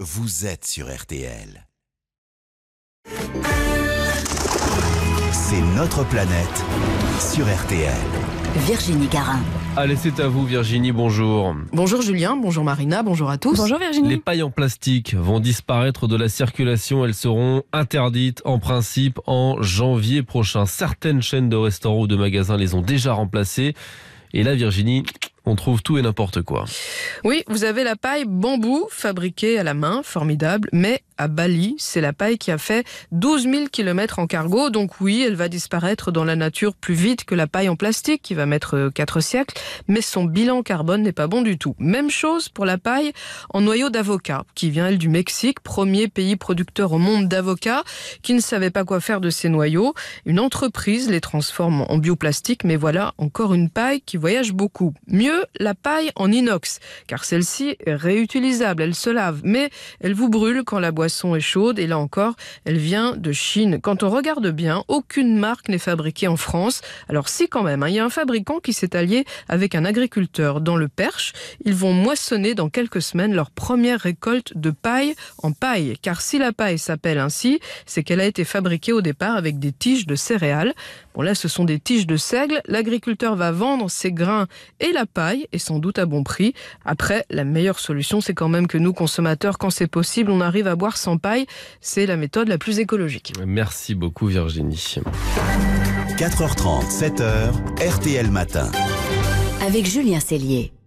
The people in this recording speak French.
vous êtes sur RTL. C'est notre planète sur RTL. Virginie Garin. Allez, c'est à vous Virginie, bonjour. Bonjour Julien, bonjour Marina, bonjour à tous. Bonjour Virginie. Les pailles en plastique vont disparaître de la circulation. Elles seront interdites en principe en janvier prochain. Certaines chaînes de restaurants ou de magasins les ont déjà remplacées. Et là Virginie, on trouve tout et n'importe quoi. Oui, vous avez la paille bambou fabriquée à la main, formidable, mais à Bali, c'est la paille qui a fait 12 000 km en cargo, donc oui, elle va disparaître dans la nature plus vite que la paille en plastique, qui va mettre 4 siècles, mais son bilan carbone n'est pas bon du tout. Même chose pour la paille en noyau d'avocat, qui vient, elle, du Mexique, premier pays producteur au monde d'avocats, qui ne savait pas quoi faire de ces noyaux. Une entreprise les transforme en bioplastique, mais voilà encore une paille qui voyage beaucoup. Mieux, la paille en inox, car celle-ci est réutilisable, elle se lave, mais elle vous brûle quand la boisson est chaude, et là encore, elle vient de Chine. Quand on regarde bien, aucune marque n'est fabriquée en France. Alors si quand même, il y a un fabricant qui s'est allié avec un agriculteur dans le Perche. Ils vont moissonner dans quelques semaines leur première récolte de paille en paille, car si la paille s'appelle ainsi, c'est qu'elle a été fabriquée au départ avec des tiges de céréales. Bon là, ce sont des tiges de seigle. L'agriculteur va vendre ses grains et la paille, et sans doute à bon prix. Après, la meilleure solution, c'est quand même que nous, consommateurs, quand c'est possible, on arrive à boire sans paille. C'est la méthode la plus écologique. Merci beaucoup Virginie. 4h30, 7h, RTL Matin. Avec Julien Cellier.